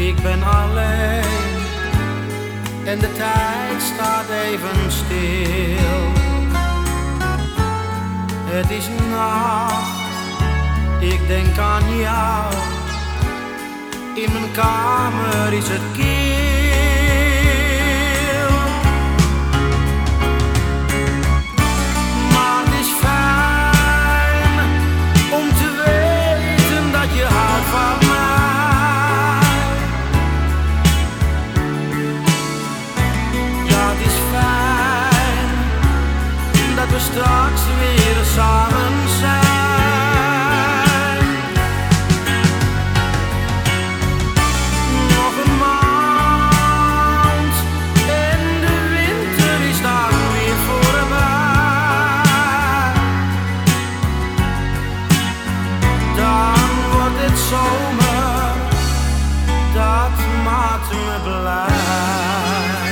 Ik ben alleen en de tijd staat even stil. Het is nacht, ik denk aan jou. In mijn kamer is het kil. Maar het is fijn om te weten dat je houdt van mij. Ja, het is fijn dat we straks weer samen zijn. Zomer, dat maakt me blij.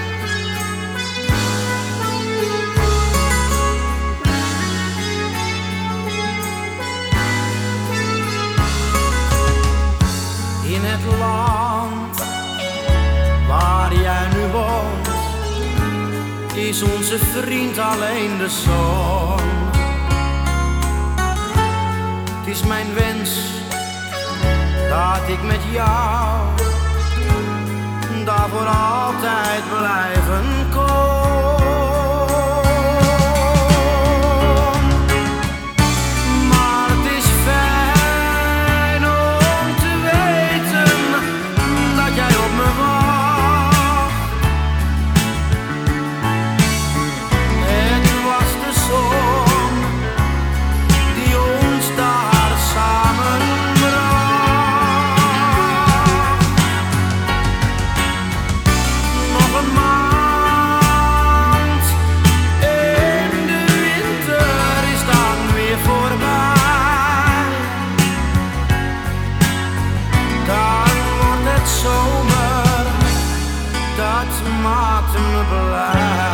In het land waar jij nu woont, is onze vriend alleen de zon. Het is mijn wens dat ik met jou daar voor altijd blijven kon. Maar het is fijn om te weten dat jij op me wacht. Het was de zon die ons daar samen zomer, dat maakt me blij.